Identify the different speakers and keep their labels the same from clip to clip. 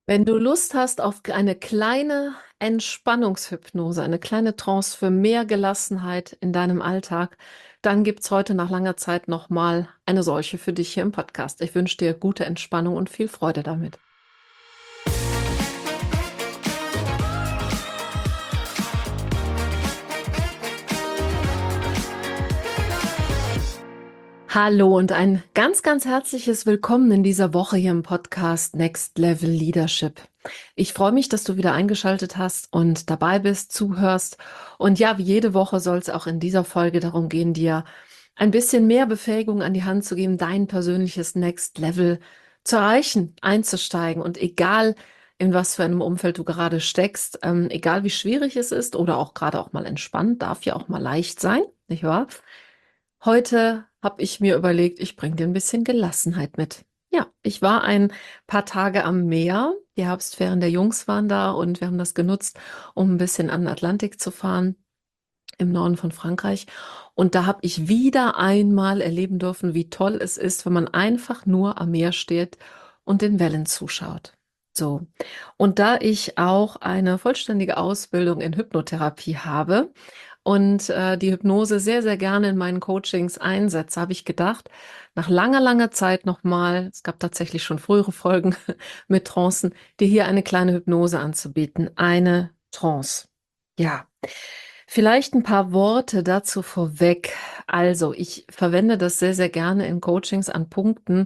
Speaker 1: Wenn du Lust hast auf eine kleine Entspannungshypnose, eine kleine Trance für mehr Gelassenheit in deinem Alltag, dann gibt's heute nach langer Zeit nochmal eine solche für dich hier im Podcast. Ich wünsche dir gute Entspannung und viel Freude damit. Hallo und ein ganz, ganz herzliches Willkommen in dieser Woche hier im Podcast Next Level Leadership. Ich freue mich, dass du wieder eingeschaltet hast und dabei bist, zuhörst. Und ja, wie jede Woche soll es auch in dieser Folge darum gehen, dir ein bisschen mehr Befähigung an die Hand zu geben, dein persönliches Next Level zu erreichen, einzusteigen. Und egal, in was für einem Umfeld du gerade steckst, egal wie schwierig es ist oder auch gerade auch mal entspannt, darf ja auch mal leicht sein, nicht wahr? Heute habe ich mir überlegt, ich bringe dir ein bisschen Gelassenheit mit. Ja, ich war ein paar Tage am Meer. Die Herbstferien der Jungs waren da und wir haben das genutzt, um ein bisschen an den Atlantik zu fahren im Norden von Frankreich. Und da habe ich wieder einmal erleben dürfen, wie toll es ist, wenn man einfach nur am Meer steht und den Wellen zuschaut. So. Und da ich auch eine vollständige Ausbildung in Hypnotherapie habe, und die Hypnose sehr, sehr gerne in meinen Coachings einsetze, habe ich gedacht, nach langer, langer Zeit nochmal, es gab tatsächlich schon frühere Folgen mit Trancen, dir hier eine kleine Hypnose anzubieten, eine Trance. Ja, vielleicht ein paar Worte dazu vorweg. Also, ich verwende das sehr, sehr gerne in Coachings an Punkten,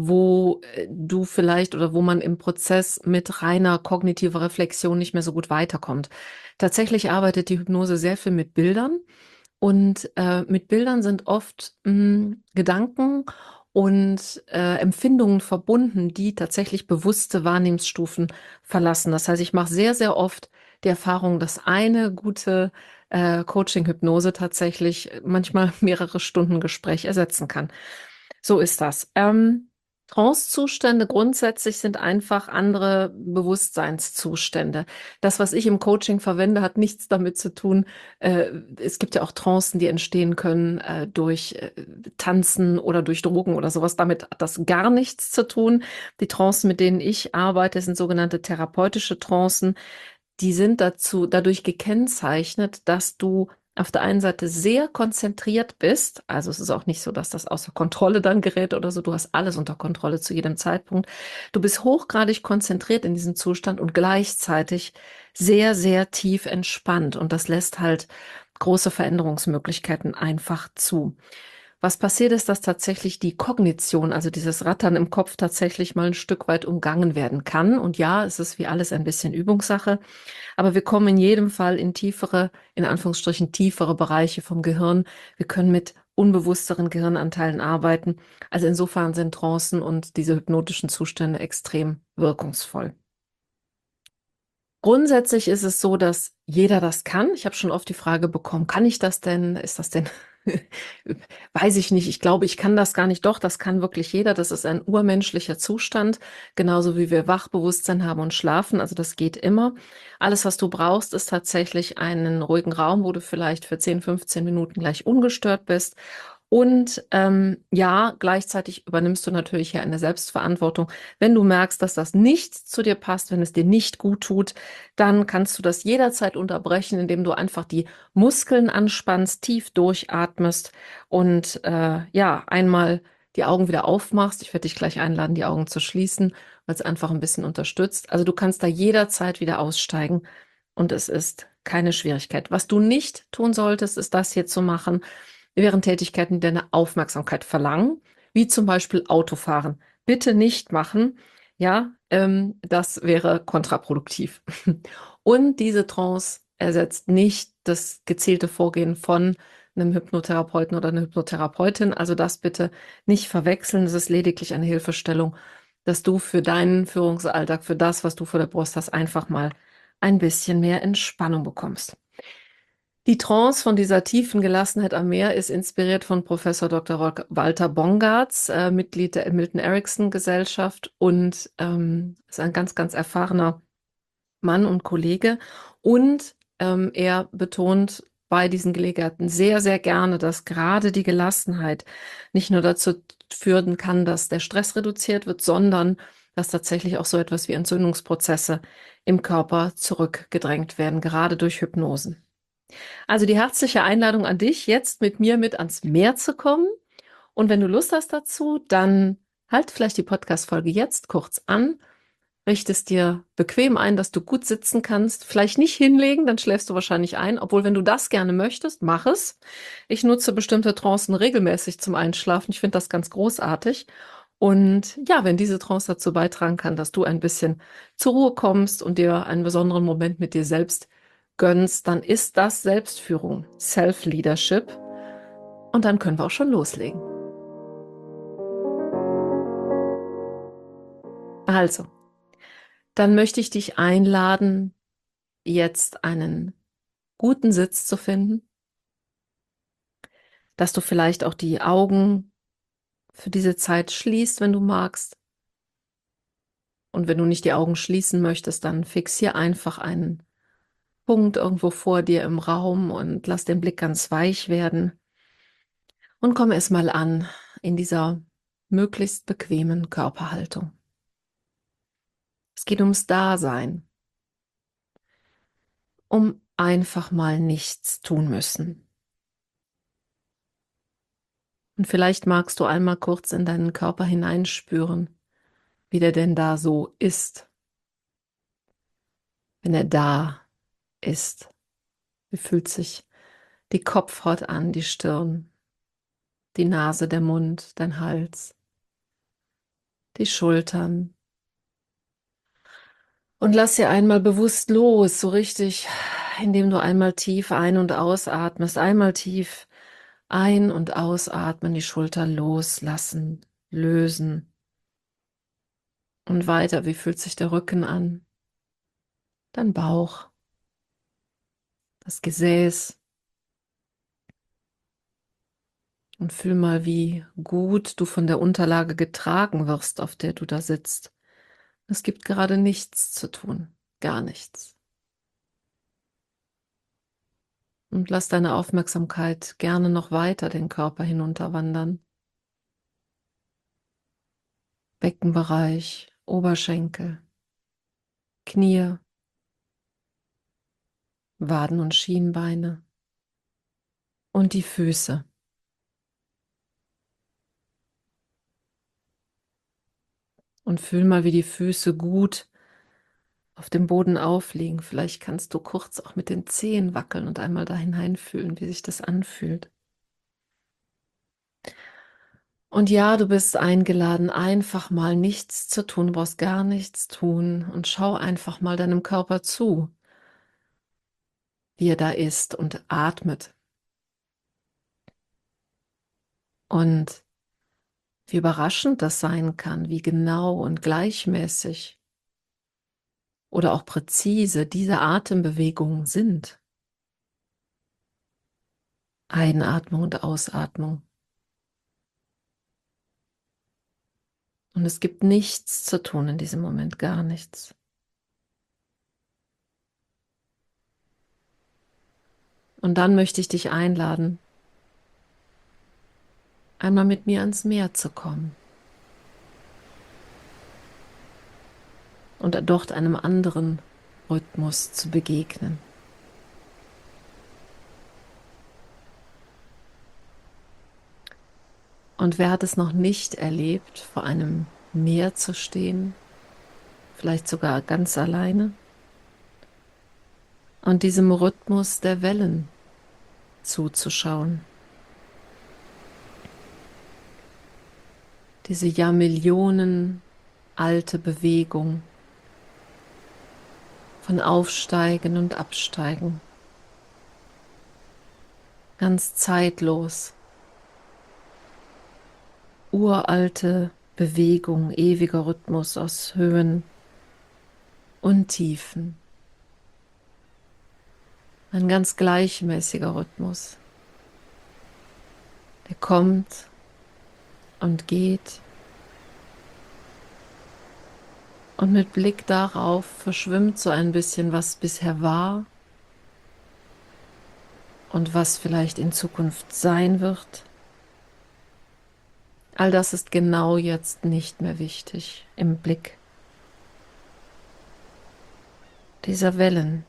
Speaker 1: wo du vielleicht oder wo man im Prozess mit reiner kognitiver Reflexion nicht mehr so gut weiterkommt. Tatsächlich arbeitet die Hypnose sehr viel mit Bildern und mit Bildern sind oft Gedanken und Empfindungen verbunden, die tatsächlich bewusste Wahrnehmungsstufen verlassen. Das heißt, ich mache sehr, sehr oft die Erfahrung, dass eine gute Coaching-Hypnose tatsächlich manchmal mehrere Stunden Gespräch ersetzen kann. So ist das. Trance-Zustände grundsätzlich sind einfach andere Bewusstseinszustände. Das, was ich im Coaching verwende, hat nichts damit zu tun. Es gibt ja auch Trancen, die entstehen können durch Tanzen oder durch Drogen oder sowas. Damit hat das gar nichts zu tun. Die Trancen, mit denen ich arbeite, sind sogenannte therapeutische Trancen. Die sind dadurch gekennzeichnet, dass du auf der einen Seite sehr konzentriert bist. Also es ist auch nicht so, dass das außer Kontrolle dann gerät oder so. Du hast alles unter Kontrolle zu jedem Zeitpunkt. Du bist hochgradig konzentriert in diesem Zustand und gleichzeitig sehr, sehr tief entspannt. Und das lässt halt große Veränderungsmöglichkeiten einfach zu. Was passiert ist, dass tatsächlich die Kognition, also dieses Rattern im Kopf tatsächlich mal ein Stück weit umgangen werden kann. Und ja, es ist wie alles ein bisschen Übungssache. Aber wir kommen in jedem Fall in tiefere, in Anführungsstrichen tiefere Bereiche vom Gehirn. Wir können mit unbewussteren Gehirnanteilen arbeiten. Also insofern sind Trancen und diese hypnotischen Zustände extrem wirkungsvoll. Grundsätzlich ist es so, dass jeder das kann. Ich habe schon oft die Frage bekommen, kann ich das denn? Ist das denn? Weiß ich nicht. Ich glaube, ich kann das gar nicht. Doch, das kann wirklich jeder. Das ist ein urmenschlicher Zustand, genauso wie wir Wachbewusstsein haben und schlafen. Also das geht immer. Alles, was du brauchst, ist tatsächlich einen ruhigen Raum, wo du vielleicht für 10, 15 Minuten gleich ungestört bist. Und ja, gleichzeitig übernimmst du natürlich hier eine Selbstverantwortung. Wenn du merkst, dass das nicht zu dir passt, wenn es dir nicht gut tut, dann kannst du das jederzeit unterbrechen, indem du einfach die Muskeln anspannst, tief durchatmest und ja, einmal die Augen wieder aufmachst. Ich werde dich gleich einladen, die Augen zu schließen, weil es einfach ein bisschen unterstützt. Also du kannst da jederzeit wieder aussteigen und es ist keine Schwierigkeit. Was du nicht tun solltest, ist das hier zu machen, während Tätigkeiten, die deine Aufmerksamkeit verlangen, wie zum Beispiel Autofahren. Bitte nicht machen. Ja, das wäre kontraproduktiv. Und diese Trance ersetzt nicht das gezielte Vorgehen von einem Hypnotherapeuten oder einer Hypnotherapeutin. Also das bitte nicht verwechseln. Es ist lediglich eine Hilfestellung, dass du für deinen Führungsalltag, für das, was du vor der Brust hast, einfach mal ein bisschen mehr Entspannung bekommst. Die Trance von dieser tiefen Gelassenheit am Meer ist inspiriert von Professor Dr. Walter Bongartz, Mitglied der Milton Erickson Gesellschaft und ist ein ganz, ganz erfahrener Mann und Kollege. Und er betont bei diesen Gelegenheiten sehr, sehr gerne, dass gerade die Gelassenheit nicht nur dazu führen kann, dass der Stress reduziert wird, sondern dass tatsächlich auch so etwas wie Entzündungsprozesse im Körper zurückgedrängt werden, gerade durch Hypnosen. Also die herzliche Einladung an dich, jetzt mit mir mit ans Meer zu kommen. Und wenn du Lust hast dazu, dann halt vielleicht die Podcast-Folge jetzt kurz an, richtest dir bequem ein, dass du gut sitzen kannst. Vielleicht nicht hinlegen, dann schläfst du wahrscheinlich ein. Obwohl, wenn du das gerne möchtest, mach es. Ich nutze bestimmte Trancen regelmäßig zum Einschlafen. Ich finde das ganz großartig. Und ja, wenn diese Trance dazu beitragen kann, dass du ein bisschen zur Ruhe kommst und dir einen besonderen Moment mit dir selbst gönnst, dann ist das Selbstführung, Self-Leadership. Und dann können wir auch schon loslegen. Also, dann möchte ich dich einladen, jetzt einen guten Sitz zu finden, dass du vielleicht auch die Augen für diese Zeit schließt, wenn du magst. Und wenn du nicht die Augen schließen möchtest, dann fixier einfach einen Punkt irgendwo vor dir im Raum und lass den Blick ganz weich werden und komm erstmal an in dieser möglichst bequemen Körperhaltung. Es geht ums Dasein, um einfach mal nichts tun müssen. Und vielleicht magst du einmal kurz in deinen Körper hineinspüren, wie der denn da so ist, wenn er da ist. Wie fühlt sich die Kopfhaut an, die Stirn, die Nase, der Mund, dein Hals, die Schultern. Und lass sie einmal bewusst los, so richtig, indem du einmal tief ein- und ausatmest, einmal tief ein- und ausatmen, die Schulter loslassen, lösen. Und weiter, wie fühlt sich der Rücken an? Dein Bauch, das Gesäß. Und fühl mal, wie gut du von der Unterlage getragen wirst, auf der du da sitzt. Es gibt gerade nichts zu tun, gar nichts. Und lass deine Aufmerksamkeit gerne noch weiter den Körper hinunterwandern. Beckenbereich, Oberschenkel, Knie, Waden und Schienbeine und die Füße. Und fühl mal, wie die Füße gut auf dem Boden aufliegen. Vielleicht kannst du kurz auch mit den Zehen wackeln und einmal da hineinfühlen, wie sich das anfühlt. Und ja, du bist eingeladen, einfach mal nichts zu tun, du brauchst gar nichts tun und schau einfach mal deinem Körper zu, wie er da ist und atmet. Und wie überraschend das sein kann, wie genau und gleichmäßig oder auch präzise diese Atembewegungen sind. Einatmung und Ausatmung. Und es gibt nichts zu tun in diesem Moment, gar nichts. Und dann möchte ich dich einladen, einmal mit mir ans Meer zu kommen und dort einem anderen Rhythmus zu begegnen. Und wer hat es noch nicht erlebt, vor einem Meer zu stehen, vielleicht sogar ganz alleine, und diesem Rhythmus der Wellen zuzuschauen? Diese Jahrmillionen alte Bewegung von Aufsteigen und Absteigen, ganz zeitlos, uralte Bewegung, ewiger Rhythmus aus Höhen und Tiefen, ein ganz gleichmäßiger Rhythmus, der kommt und geht. Und mit Blick darauf verschwimmt so ein bisschen, was bisher war und was vielleicht in Zukunft sein wird. All das ist genau jetzt nicht mehr wichtig im Blick dieser Wellen.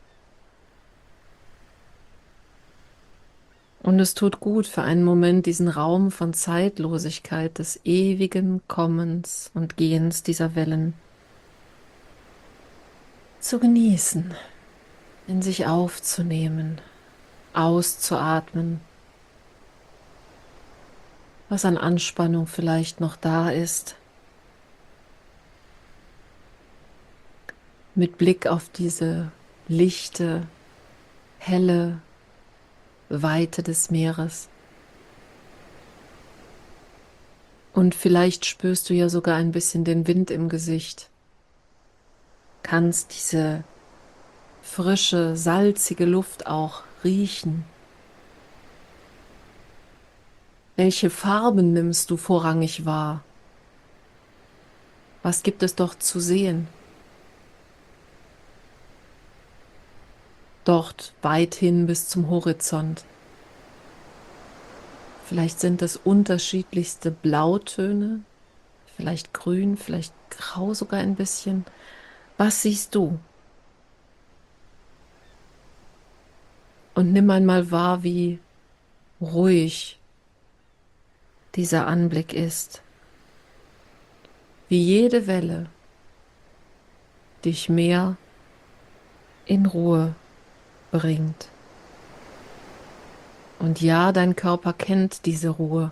Speaker 1: Und es tut gut für einen Moment, diesen Raum von Zeitlosigkeit, des ewigen Kommens und Gehens dieser Wellen zu genießen, in sich aufzunehmen, auszuatmen, was an Anspannung vielleicht noch da ist, mit Blick auf diese lichte, helle Weite des Meeres. Und vielleicht spürst du ja sogar ein bisschen den Wind im Gesicht, kannst diese frische, salzige Luft auch riechen. Welche Farben nimmst du vorrangig wahr? Was gibt es dort zu sehen? Dort weit hin bis zum Horizont. Vielleicht sind es unterschiedlichste Blautöne, vielleicht grün, vielleicht grau sogar ein bisschen. Was siehst du? Und nimm einmal wahr, wie ruhig dieser Anblick ist, wie jede Welle dich mehr in Ruhe bringt. Und ja, dein Körper kennt diese Ruhe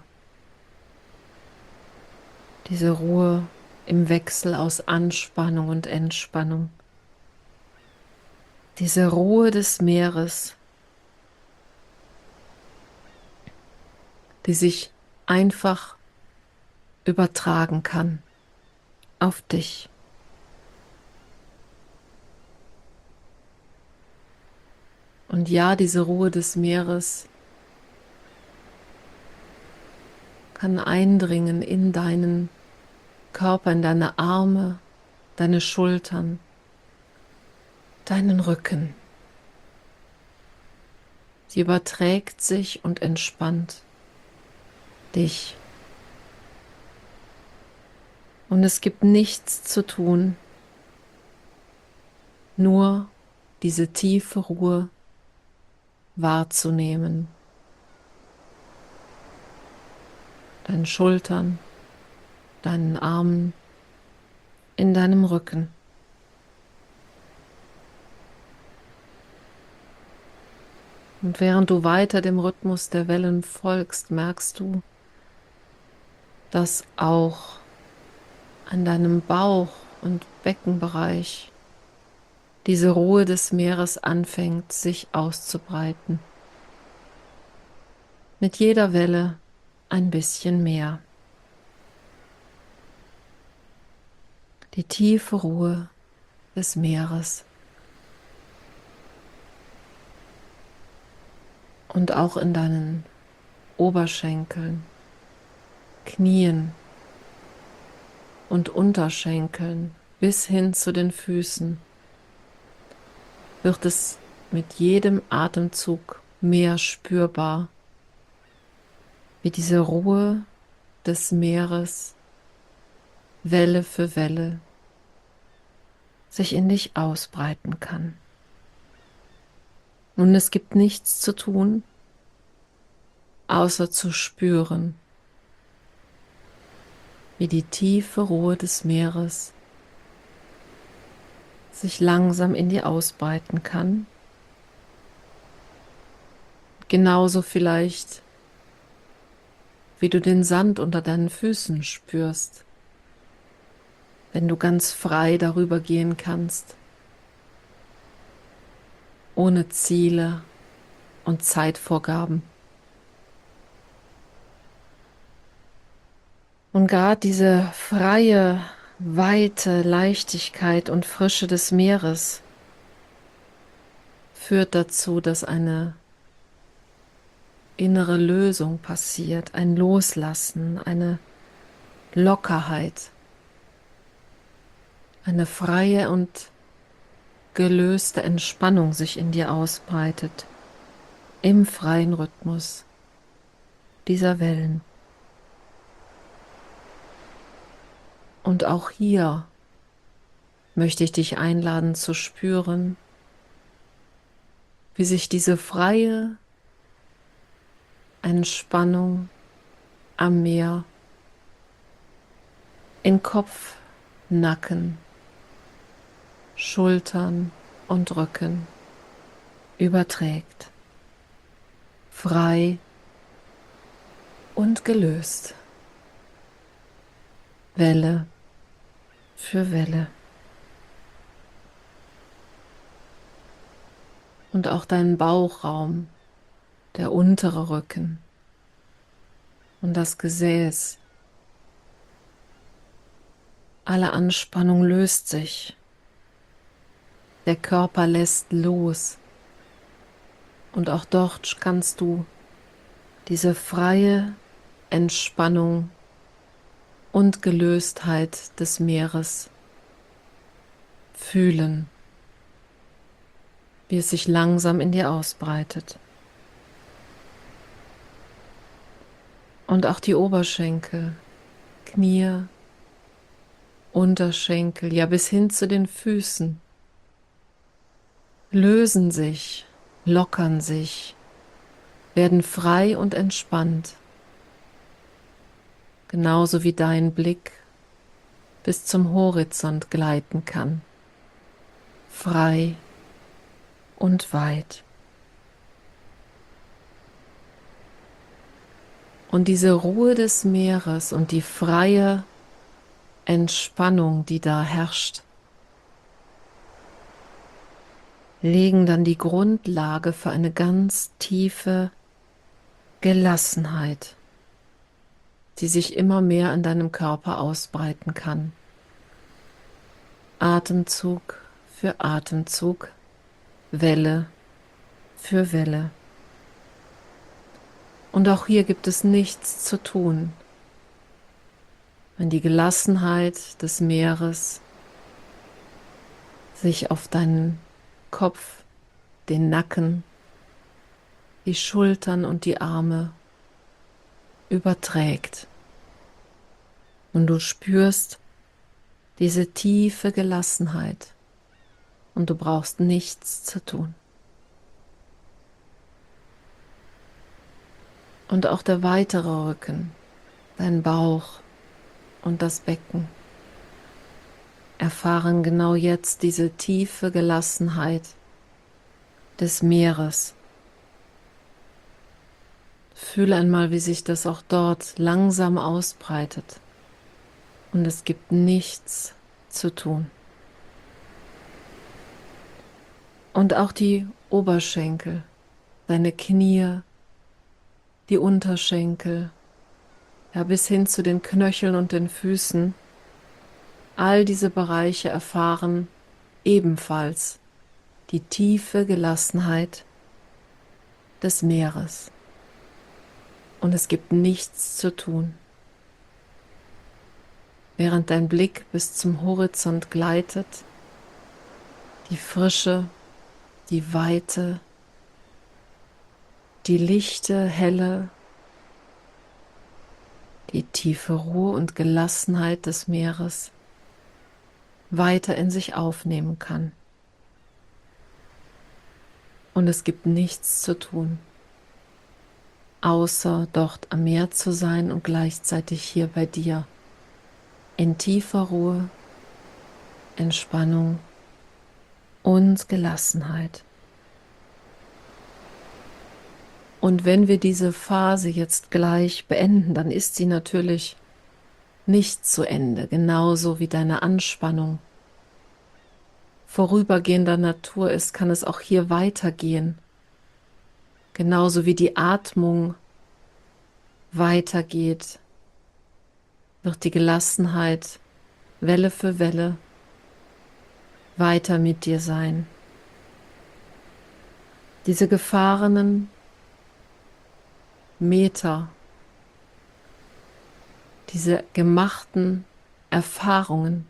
Speaker 1: im Wechsel aus Anspannung und Entspannung, diese Ruhe des Meeres, die sich einfach übertragen kann auf dich. Und ja, diese Ruhe des Meeres kann eindringen in deinen Körper, in deine Arme, deine Schultern, deinen Rücken. Sie überträgt sich und entspannt dich. Und es gibt nichts zu tun, nur diese tiefe Ruhe wahrzunehmen. Deinen Schultern, deinen Armen, in deinem Rücken. Und während du weiter dem Rhythmus der Wellen folgst, merkst du, dass auch an deinem Bauch- und Beckenbereich diese Ruhe des Meeres anfängt, sich auszubreiten. Mit jeder Welle ein bisschen mehr. Die tiefe Ruhe des Meeres. Und auch in deinen Oberschenkeln, Knien und Unterschenkeln bis hin zu den Füßen wird es mit jedem Atemzug mehr spürbar, wie diese Ruhe des Meeres Welle für Welle sich in dich ausbreiten kann. Und es gibt nichts zu tun, außer zu spüren, wie die tiefe Ruhe des Meeres sich langsam in dir ausbreiten kann. Genauso vielleicht, wie du den Sand unter deinen Füßen spürst, wenn du ganz frei darüber gehen kannst, ohne Ziele und Zeitvorgaben. Und gerade diese freie, weite Leichtigkeit und Frische des Meeres führt dazu, dass eine innere Lösung passiert, ein Loslassen, eine Lockerheit, eine freie und gelöste Entspannung sich in dir ausbreitet, im freien Rhythmus dieser Wellen. Und auch hier möchte ich dich einladen zu spüren, wie sich diese freie Entspannung am Meer in Kopf, Nacken, Schultern und Rücken überträgt. Frei und gelöst. Welle für Welle. Und auch deinen Bauchraum, der untere Rücken und das Gesäß. Alle Anspannung löst sich. Der Körper lässt los. Und auch dort kannst du diese freie Entspannung und Gelöstheit des Meeres fühlen, wie es sich langsam in dir ausbreitet. Und auch die Oberschenkel, Knie, Unterschenkel, ja bis hin zu den Füßen, lösen sich, lockern sich, werden frei und entspannt, genauso wie dein Blick bis zum Horizont gleiten kann, frei und weit. Und diese Ruhe des Meeres und die freie Entspannung, die da herrscht, legen dann die Grundlage für eine ganz tiefe Gelassenheit, die sich immer mehr in deinem Körper ausbreiten kann. Atemzug für Atemzug, Welle für Welle. Und auch hier gibt es nichts zu tun, wenn die Gelassenheit des Meeres sich auf deinen Kopf, den Nacken, die Schultern und die Arme überträgt. Und du spürst diese tiefe Gelassenheit und du brauchst nichts zu tun. Und auch der weitere Rücken, dein Bauch und das Becken erfahren genau jetzt diese tiefe Gelassenheit des Meeres. Fühle einmal, wie sich das auch dort langsam ausbreitet. Und es gibt nichts zu tun. Und auch die Oberschenkel, deine Knie, die Unterschenkel, ja bis hin zu den Knöcheln und den Füßen, all diese Bereiche erfahren ebenfalls die tiefe Gelassenheit des Meeres. Und es gibt nichts zu tun. Während dein Blick bis zum Horizont gleitet, die Frische, die Weite, die lichte, helle, die tiefe Ruhe und Gelassenheit des Meeres weiter in sich aufnehmen kann. Und es gibt nichts zu tun, außer dort am Meer zu sein und gleichzeitig hier bei dir in tiefer Ruhe, Entspannung und Gelassenheit. Und wenn wir diese Phase jetzt gleich beenden, dann ist sie natürlich nicht zu Ende, genauso wie deine Anspannung vorübergehender Natur ist, kann es auch hier weitergehen. Genauso wie die Atmung weitergeht, wird die Gelassenheit Welle für Welle weiter mit dir sein. Diese gefahrenen Meter, diese gemachten Erfahrungen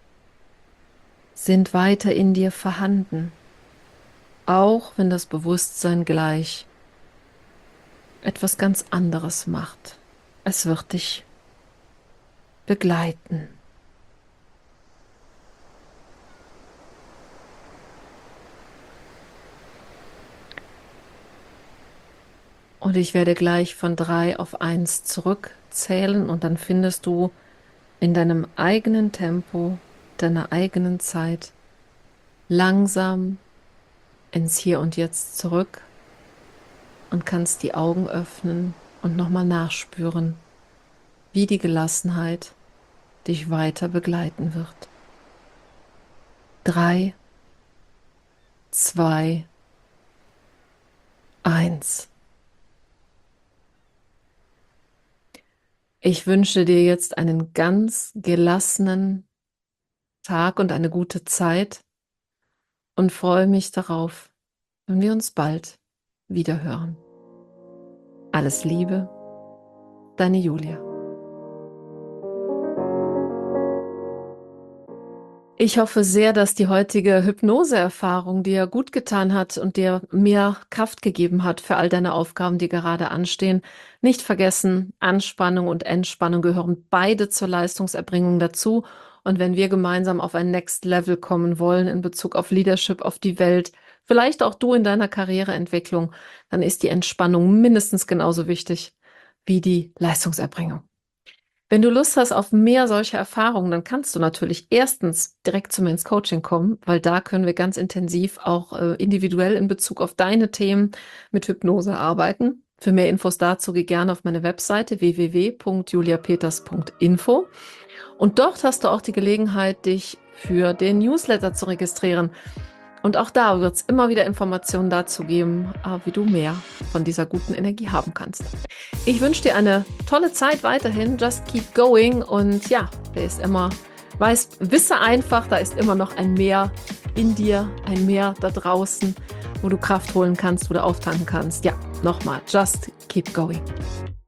Speaker 1: sind weiter in dir vorhanden, auch wenn das Bewusstsein gleich etwas ganz anderes macht. Es wird dich begleiten. Und ich werde gleich von 3 auf 1 zurückzählen und dann findest du in deinem eigenen Tempo, deiner eigenen Zeit langsam ins Hier und Jetzt zurück und kannst die Augen öffnen und nochmal nachspüren, wie die Gelassenheit dich weiter begleiten wird. 3, 2, 1. Ich wünsche dir jetzt einen ganz gelassenen Tag und eine gute Zeit und freue mich darauf, wenn wir uns bald wieder hören. Alles Liebe, deine Julia. Ich hoffe sehr, dass die heutige Hypnoseerfahrung dir gut getan hat und dir mehr Kraft gegeben hat für all deine Aufgaben, die gerade anstehen. Nicht vergessen, Anspannung und Entspannung gehören beide zur Leistungserbringung dazu. Und wenn wir gemeinsam auf ein Next Level kommen wollen in Bezug auf Leadership, auf die Welt, vielleicht auch du in deiner Karriereentwicklung, dann ist die Entspannung mindestens genauso wichtig wie die Leistungserbringung. Wenn du Lust hast auf mehr solcher Erfahrungen, dann kannst du natürlich erstens direkt zu mir ins Coaching kommen, weil da können wir ganz intensiv auch individuell in Bezug auf deine Themen mit Hypnose arbeiten. Für mehr Infos dazu geh gerne auf meine Webseite www.juliapeters.info und dort hast du auch die Gelegenheit, dich für den Newsletter zu registrieren. Und auch da wird es immer wieder Informationen dazu geben, wie du mehr von dieser guten Energie haben kannst. Ich wünsche dir eine tolle Zeit weiterhin. Just keep going. Und ja, wisse einfach, da ist immer noch ein Meer in dir, ein Meer da draußen, wo du Kraft holen kannst, wo du auftanken kannst. Ja, nochmal, just keep going.